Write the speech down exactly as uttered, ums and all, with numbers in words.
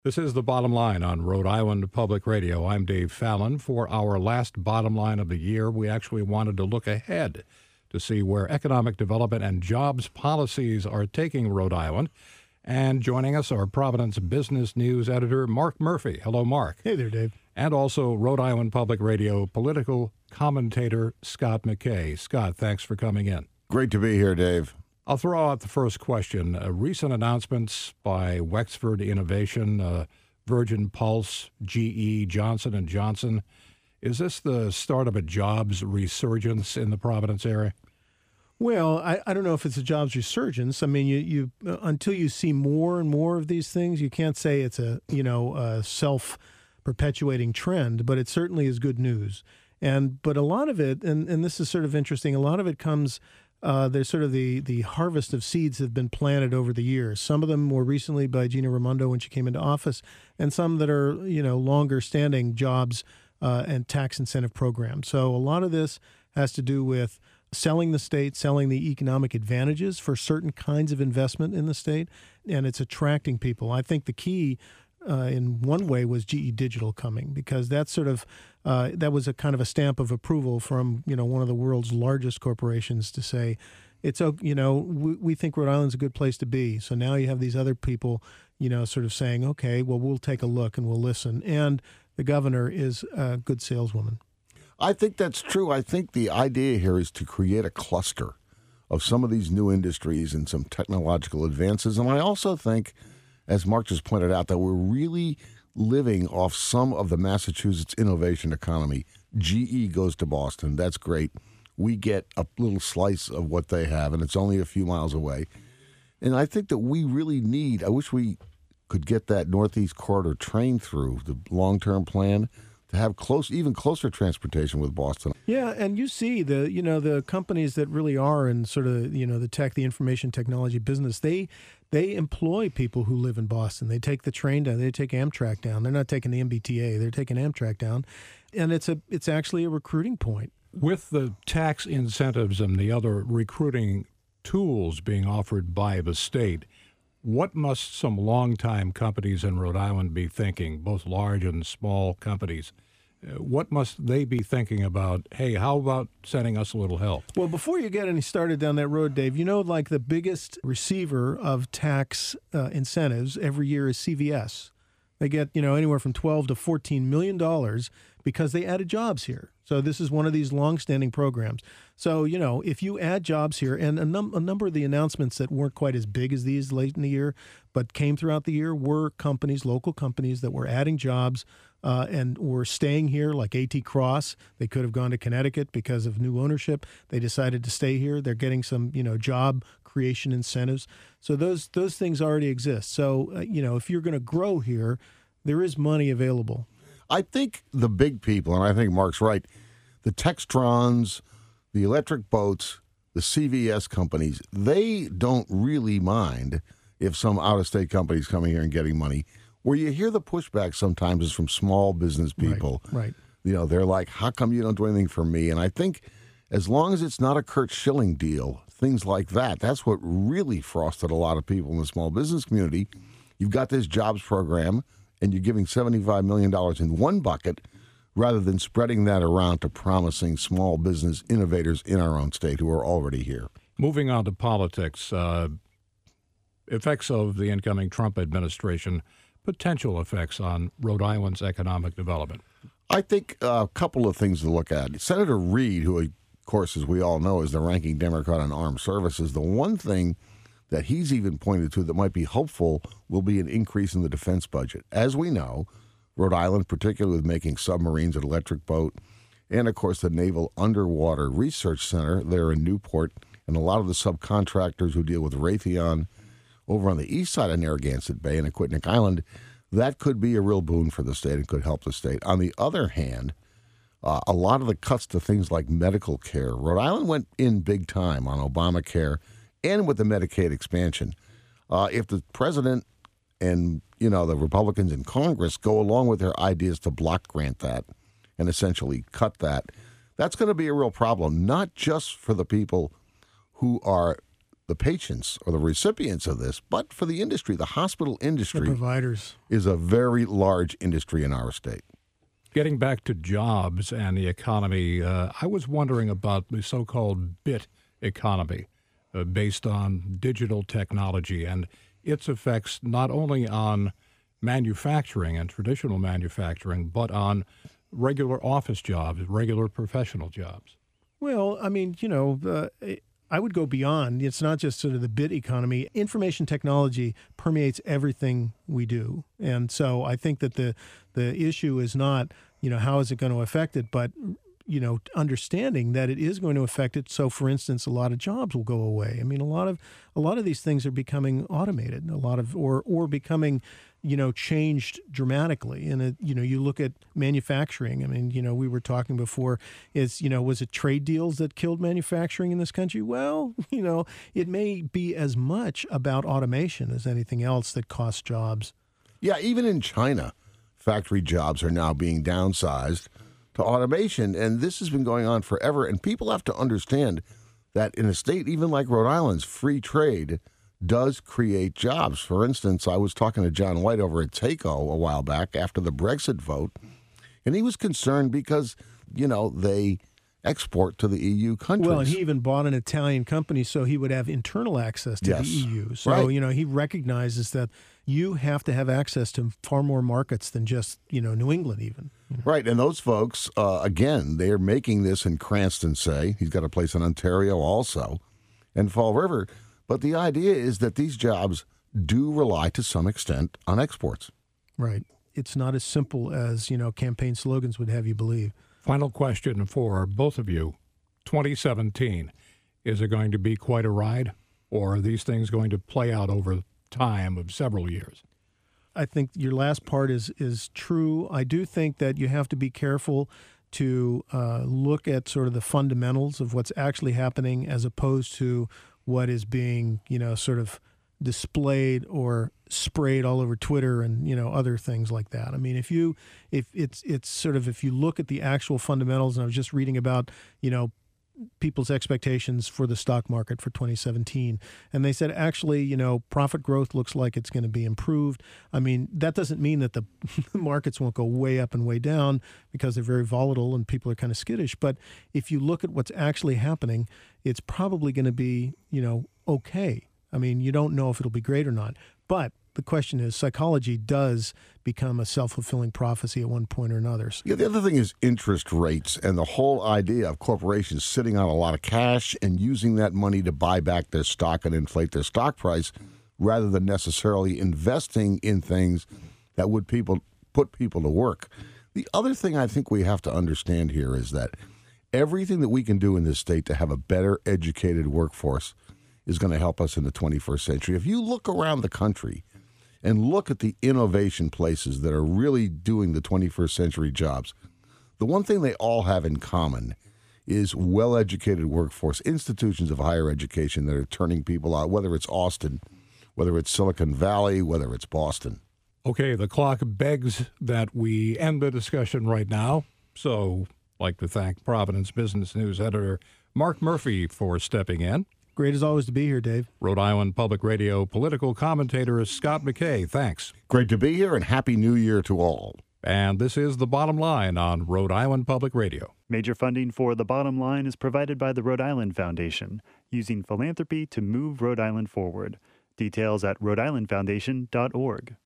This is The Bottom Line on Rhode Island Public Radio. I'm Dave Fallon. For our last Bottom Line of the year, we actually wanted to look ahead to see where economic development and jobs policies are taking Rhode Island. And joining us, our Providence Business News editor, Mark Murphy. Hello, Mark. Hey there, Dave. And also Rhode Island Public Radio political commentator Scott McKay. Scott, thanks for coming in. Great to be here, Dave. I'll throw out the first question. Uh, recent announcements by Wexford Innovation, uh, Virgin Pulse, G E, Johnson and Johnson. Is this the start of a jobs resurgence in the Providence area? Well, I, I don't know if it's a jobs resurgence. I mean, you, you uh, until you see more and more of these things, you can't say it's a you know a self-perpetuating trend, but it certainly is good news. And but a lot of it, and, and this is sort of interesting, a lot of it comes, uh, there's sort of the, the harvest of seeds have been planted over the years. Some of them more recently by Gina Raimondo when she came into office, and some that are, you know, longer standing jobs uh, and tax incentive programs. So a lot of this has to do with selling the state, selling the economic advantages for certain kinds of investment in the state, and it's attracting people. I think the key uh, in one way was G E Digital coming, because that's sort of uh, that was a kind of a stamp of approval from, you know, one of the world's largest corporations to say, it's, you know, we, we think Rhode Island's a good place to be. So now you have these other people, you know, sort of saying, okay, well, we'll take a look and we'll listen. And the governor is a good saleswoman. I think that's true. I think the idea here is to create a cluster of some of these new industries and some technological advances. And I also think, as Mark just pointed out, that we're really living off some of the Massachusetts innovation economy. G E goes to Boston. That's great. We get a little slice of what they have, and it's only a few miles away. And I think that we really need, I wish we could get that Northeast Corridor train through, the long-term plan, to have close, even closer transportation with Boston. Yeah, and you see the, you know, the companies that really are in sort of, you know, the tech, the information technology business, they they employ people who live in Boston. They take the train down, they take Amtrak down. They're not taking the M B T A, they're taking Amtrak down. And it's a it's actually a recruiting point. With the tax incentives and the other recruiting tools being offered by the state, what must some longtime companies in Rhode Island be thinking, both large and small companies? Uh, what must they be thinking about, hey, how about sending us a little help? Well, before you get any started down that road, Dave, you know, like the biggest receiver of tax uh, incentives every year is C V S. They get, you know, anywhere from twelve to fourteen million dollars because they added jobs here. So this is one of these longstanding programs. So, you know, if you add jobs here, and a, num- a number of the announcements that weren't quite as big as these late in the year, but came throughout the year, were companies, local companies that were adding jobs uh, and were staying here, like A T Cross. They could have gone to Connecticut because of new ownership. They decided to stay here. They're getting some, you know, job creation incentives. So those those things already exist. So, uh, you know, if you're going to grow here, there is money available. I think the big people, and I think Mark's right, the Textrons, the electric boats, the C V S companies, they don't really mind if some out-of-state company's coming here and getting money. Where you hear the pushback sometimes is from small business people. Right, right. You know, they're like, how come you don't do anything for me? And I think as long as it's not a Kurt Schilling deal, things like that, that's what really frosted a lot of people in the small business community. You've got this jobs program, and you're giving seventy-five million dollars in one bucket rather than spreading that around to promising small business innovators in our own state who are already here. Moving on to politics, uh, effects of the incoming Trump administration, potential effects on Rhode Island's economic development. I think a couple of things to look at. Senator Reid, who, of course, as we all know, is the ranking Democrat on armed services, the one thing that he's even pointed to that might be hopeful will be an increase in the defense budget. As we know, Rhode Island, particularly with making submarines and electric boat, and, of course, the Naval Underwater Research Center there in Newport, and a lot of the subcontractors who deal with Raytheon over on the east side of Narragansett Bay and Aquidneck Island, that could be a real boon for the state and could help the state. On the other hand, uh, a lot of the cuts to things like medical care, Rhode Island went in big time on Obamacare and with the Medicaid expansion. Uh, if the president and, you know, the Republicans in Congress go along with their ideas to block grant that and essentially cut that, that's going to be a real problem, not just for the people who are the patients or the recipients of this, but for the industry. The hospital The industry providers. is a very large industry in our state. Getting back to jobs and the economy, uh, I was wondering about the so-called bit economy uh, based on digital technology and its effects not only on manufacturing and traditional manufacturing, but on regular office jobs, regular professional jobs. Well, I mean, you know, uh, I would go beyond. It's not just sort of the bit economy. Information technology permeates everything we do. And so I think that the the issue is not, you know, how is it going to affect it, but, you know, understanding that it is going to affect it. So, for instance, a lot of jobs will go away. I mean, a lot of a lot of these things are becoming automated, a lot of or or becoming, you know, changed dramatically. And, it, you know, you look at manufacturing. I mean, you know, we were talking before, is, you know, was it trade deals that killed manufacturing in this country? Well, you know, it may be as much about automation as anything else that costs jobs. Yeah, even in China, factory jobs are now being downsized to automation. And this has been going on forever. And people have to understand that in a state even like Rhode Island's, free trade does create jobs. For instance, I was talking to John White over at TACO a while back after the Brexit vote, and he was concerned because, you know, they export to the E U countries. Well, and he even bought an Italian company so he would have internal access to Yes. the E U. So, Right. you know, he recognizes that you have to have access to far more markets than just, you know, New England even. Right, and those folks, uh, again, they are making this in Cranston, say. He's got a place in Ontario also, and Fall River. But the idea is that these jobs do rely to some extent on exports. Right. It's not as simple as, you know, campaign slogans would have you believe. Final question for both of you. twenty seventeen, is it going to be quite a ride, or are these things going to play out over time of several years? I think your last part is is true. I do think that you have to be careful to uh, look at sort of the fundamentals of what's actually happening as opposed to what is being, you know, sort of displayed or sprayed all over Twitter and, you know, other things like that. I mean, if you, if it's, it's sort of, if you look at the actual fundamentals, and I was just reading about, you know, people's expectations for the stock market for twenty seventeen. And they said, actually, you know, profit growth looks like it's going to be improved. I mean, that doesn't mean that the markets won't go way up and way down because they're very volatile and people are kind of skittish. But if you look at what's actually happening, it's probably going to be, you know, okay. I mean, you don't know if it'll be great or not. But the question is, psychology does become a self-fulfilling prophecy at one point or another. Yeah, the other thing is interest rates and the whole idea of corporations sitting on a lot of cash and using that money to buy back their stock and inflate their stock price rather than necessarily investing in things that would people put people to work. The other thing I think we have to understand here is that everything that we can do in this state to have a better educated workforce is going to help us in the twenty-first century. If you look around the country and look at the innovation places that are really doing the twenty-first century jobs, the one thing they all have in common is well-educated workforce, institutions of higher education that are turning people out, whether it's Austin, whether it's Silicon Valley, whether it's Boston. Okay, the clock begs that we end the discussion right now. So I'd like to thank Providence Business News editor Mark Murphy for stepping in. Great as always to be here, Dave. Rhode Island Public Radio political commentator Scott McKay, thanks. Great to be here, and Happy New Year to all. And this is The Bottom Line on Rhode Island Public Radio. Major funding for The Bottom Line is provided by the Rhode Island Foundation, using philanthropy to move Rhode Island forward. Details at rhode island foundation dot org.